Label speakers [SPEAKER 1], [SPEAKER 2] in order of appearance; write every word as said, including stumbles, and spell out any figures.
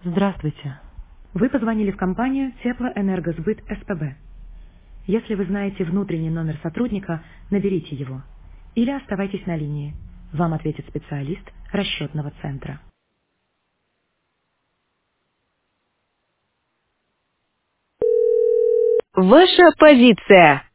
[SPEAKER 1] Здравствуйте. Вы позвонили в компанию Теплоэнергосбыт СПБ. Если вы знаете внутренний номер сотрудника, наберите его. Или оставайтесь на линии. Вам ответит специалист расчетного центра.
[SPEAKER 2] Ваша позиция.